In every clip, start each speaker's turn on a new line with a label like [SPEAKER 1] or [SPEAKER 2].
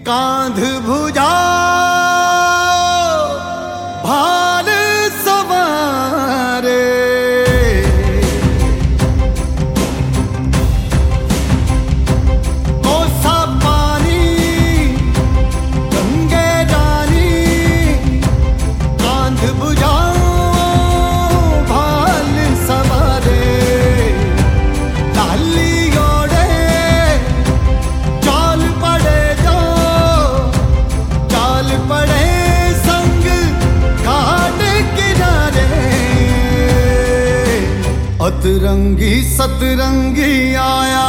[SPEAKER 1] कांध भुजा भाल सवारे, कोसा पानी गंगे रानी, कांध भुजा भाल सवारे, लाली ओढ़े चाल पड़े जो, चाल पड़े संग घाट किनारे, अतरंगी सतरंगी आया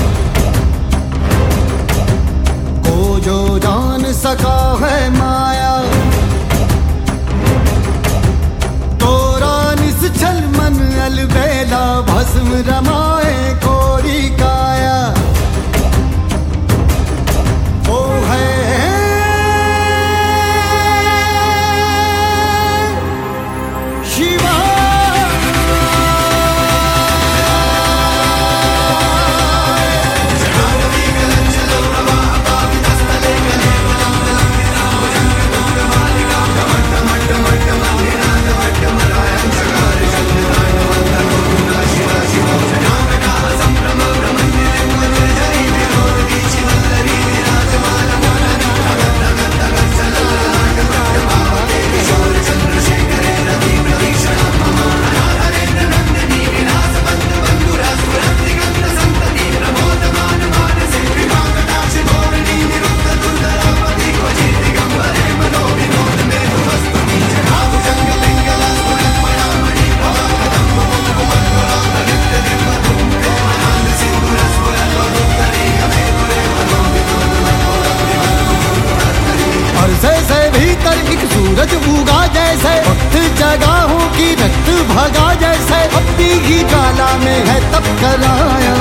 [SPEAKER 1] को जो जान सका है माया, तोरा निश्चल मन अलबेला भस्म रमाए कोरी काया, ओ है शिवा। से भीतर एक सूरज उगा जैसे, वक्त जगाहों की रक्त भगा जैसे, अपनी ही ज्वाला में है तब कराया,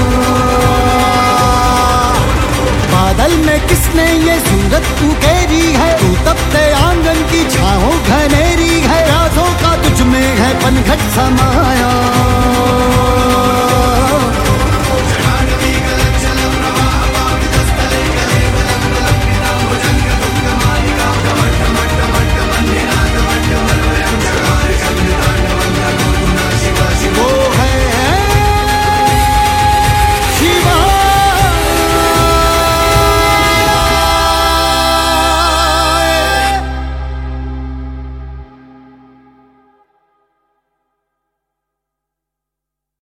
[SPEAKER 1] बादल में किसने ये सूरत उकेरी है, तू तपते आंगन की छाहों घनेरी है, राजों का तुझ में है पनघट समाया।